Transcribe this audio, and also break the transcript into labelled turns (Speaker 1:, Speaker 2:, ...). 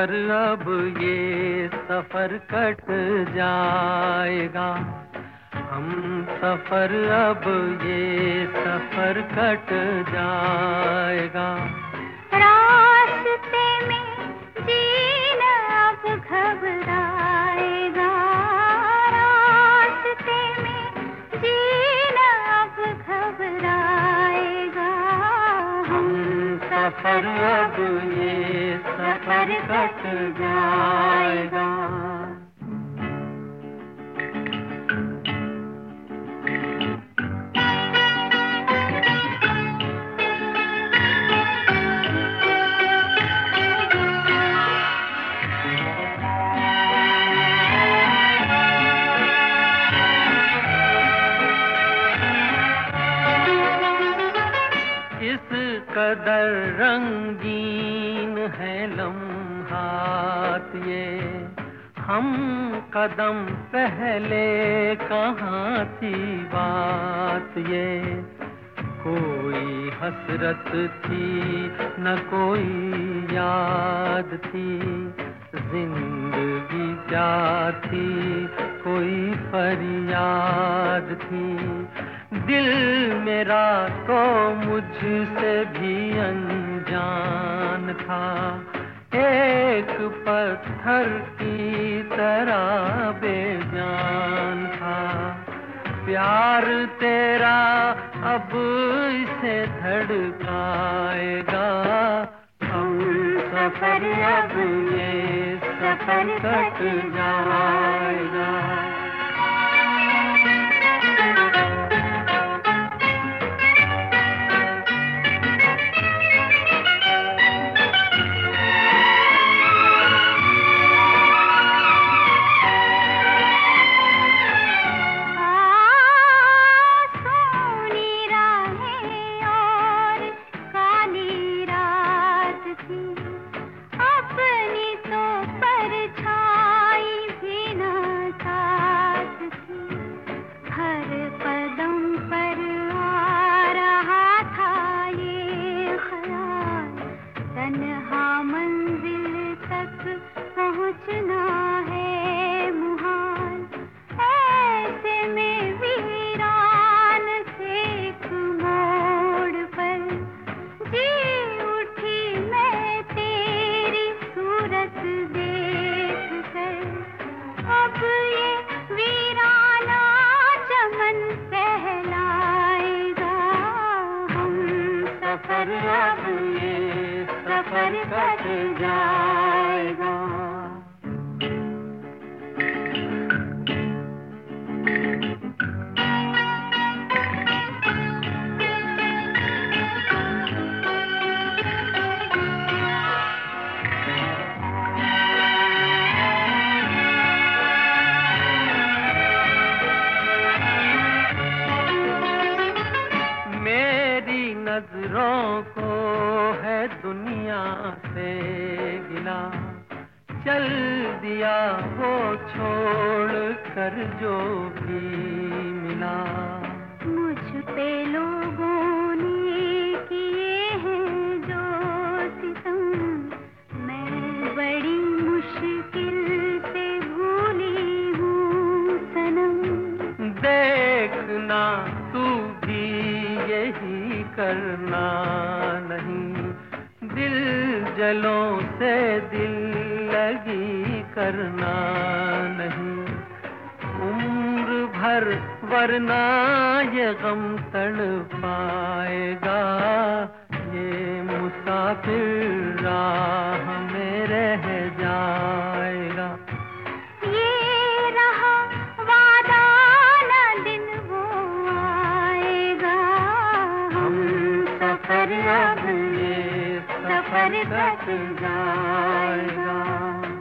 Speaker 1: सफर अब ये सफर कट जाएगा, हम सफर अब ये सफर कट जाएगा।
Speaker 2: रास्ते में जीना अब घबराएगा, रास्ते में जीना अब घबराएगा।
Speaker 1: हम सफर अब ये सफर कट जाएगा। इस कदर रंगीन है लम्हात ये, हम कदम पहले कहाँ थी बात ये। कोई हसरत थी न कोई याद थी, जिंदगी क्या थी कोई फरियाद थी। दिल मेरा तो मुझसे भी अनजान था, एक पत्थर की तरह बेजान था। प्यार तेरा अब इसे धड़काएगा, हम सफर अब ये सफर कट जाएगा।
Speaker 2: पहुँचना है मुहाल, ऐसे में वीरान से एक मोड़ पर जी उठी मैं तेरी सूरत देख कर। अब ये वीराना चमन कहलाएगा, हम सफर अब ये सफर कट जाएगा। मेरी नजरों को है दुनिया से गिला, चल दिया वो छोड़ कर जो भी मिला। मुझ पे लोगों ने किए हैं जो सितम, मैं बड़ी मुश्किल से भूली हूँ सनम।
Speaker 1: देखना तू भी यही करना नहीं, दिल जलों से दिल लगी करना नहीं। उम्र भर वरना ये गम तड़पाएगा, ये मुसाफिर राह में रह जाएगा।
Speaker 2: ये रहा वादा न दिन वो आएगा, हम सफर अब ये सफर कट जाएगा।